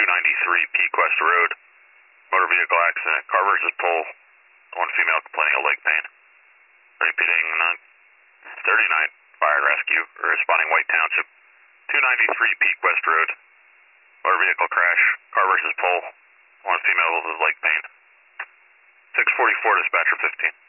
293 Peak West Road. Motor vehicle accident. Car versus pole. One female complaining of leg pain. Repeating 39 Fire and Rescue. Responding White Township. 293 Peak West Road. Motor vehicle crash. Car versus pole. One female with leg pain. 644 dispatcher 15.